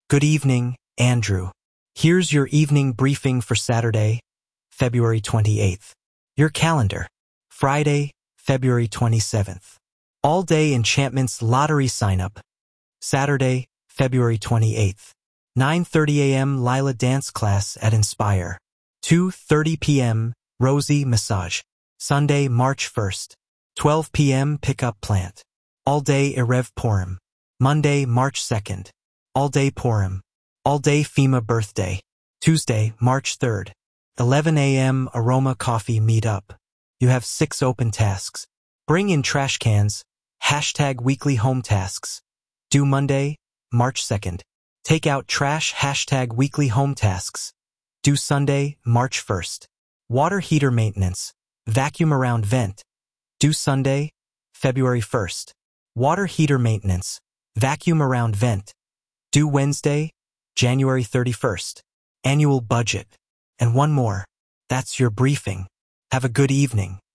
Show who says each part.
Speaker 1: Good evening, Andrew. Here's your evening briefing for Saturday, February 28th. Your calendar. Friday, February 27th. All-day enchantments lottery sign-up. Saturday, February 28th. 9:30 a.m. Lila dance class at Inspire. 2:30 p.m. Rosie massage. Sunday, March 1st. 12 p.m. Pickup plant. All-day Erev Purim. Monday, March 2nd. All-day Purim. All-day FEMA birthday. Tuesday, March 3rd. 11 a.m. Aroma coffee meetup. You have 6 open tasks. Bring in trash cans. Hashtag weekly home tasks. Due Monday, March 2nd. Take out trash. Hashtag weekly home tasks. Due Sunday, March 1st. Water heater maintenance. Vacuum around vent. Due Sunday, February 1st. Water heater maintenance. Vacuum around vent. Due Wednesday, January 31st. Annual budget. And one more. That's your briefing. Have a good evening.